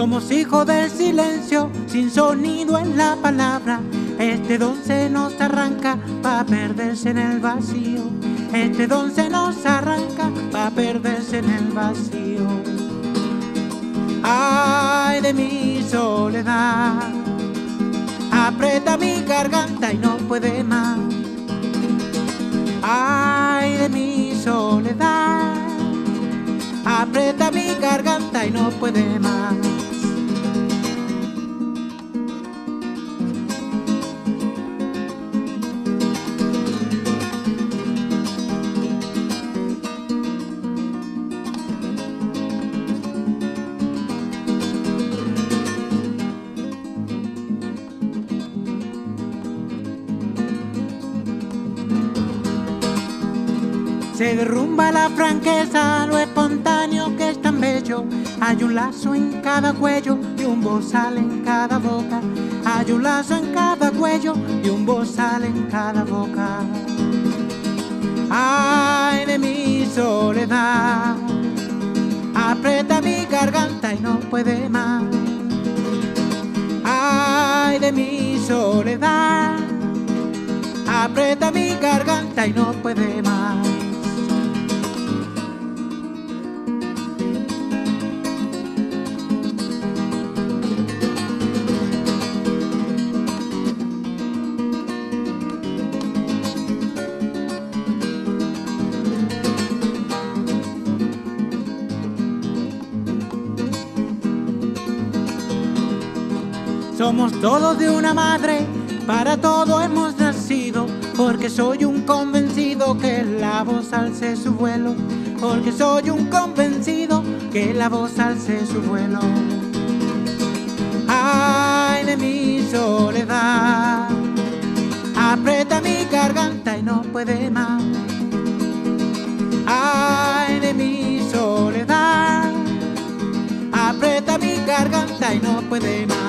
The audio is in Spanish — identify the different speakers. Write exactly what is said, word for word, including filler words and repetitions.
Speaker 1: Somos hijos del silencio, sin sonido en la palabra. Este don se nos arranca pa' perderse en el vacío. Este don se nos arranca pa' perderse en el vacío. Ay de mi soledad, aprieta mi garganta y no puede más. Ay de mi soledad, aprieta mi garganta y no puede más. Se derrumba la franqueza, lo espontáneo que es tan bello. Hay un lazo en cada cuello y un bozal en cada boca. Hay un lazo en cada cuello y un bozal en cada boca. Ay de mi soledad, aprieta mi garganta y no puede más. Ay de mi soledad, aprieta mi garganta y no puede más. Somos todos de una madre, para todo hemos nacido, porque soy un convencido que la voz alce su vuelo, porque soy un convencido que la voz alce su vuelo. Ay de mi soledad, aprieta mi garganta y no puede más. Ay de mi soledad, aprieta mi garganta y no puede más.